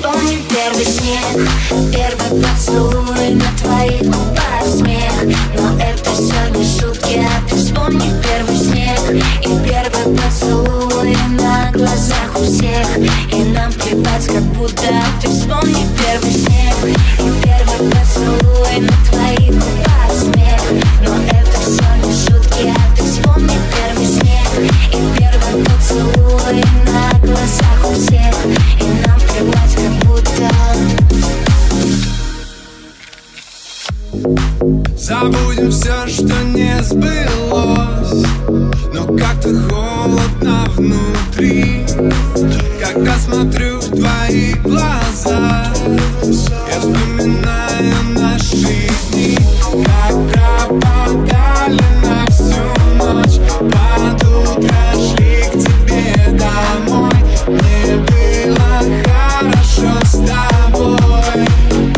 Вспомни первый снег, первый поцелуй, на твоих губах смех. Но это все не шутки, а ты вспомни первый снег и первый поцелуй на глазах у всех. И нам плевать, как будто ты вспомни первый снег и первый поцелуй, на твоих губах смех. Но это все не шутки, а ты вспомни первый снег и первый поцелуй на глазах у всех. И нам плевать, как будто. Забудем все, что не сбылось, но как-то холодно внутри, когда смотрю в твои глаза. Я вспоминаю наши дни, как пропадали на всю ночь. Под утро шли к тебе домой. Мне было хорошо с тобой.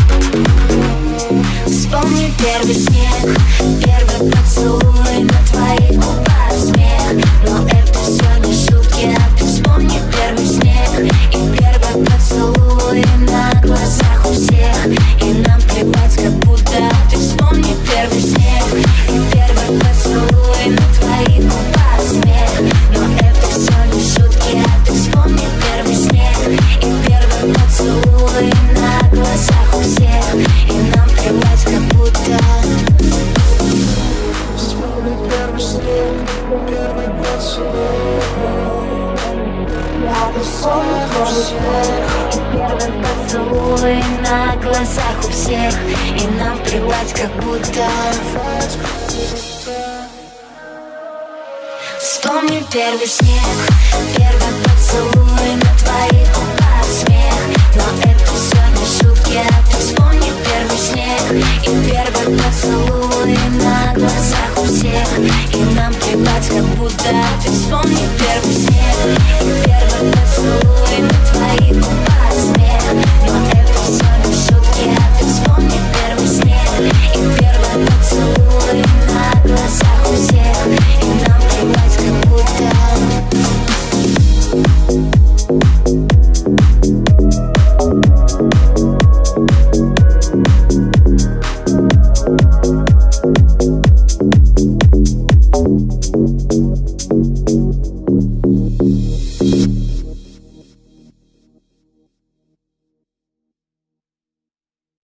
Вспомни первый снег, первый поцелуй, на твоих губах смех. Но это все не шутки, а ты вспомни первый снег и первый поцелуй на глазах у всех. И нам плевать, как будто ты вспомни первый снег и первый поцелуй на твоих губах смех. Но это все не шутки, а ты вспомни первый снег и первый поцелуй на глазах у всех. И нам плевать, как будто. Вспомни первый снег, первый поцелуй. Я вспомню первый снег и первый поцелуй на глазах у всех. И нам плевать, как будто. Вспомни первый снег, первый поцелуй на твоих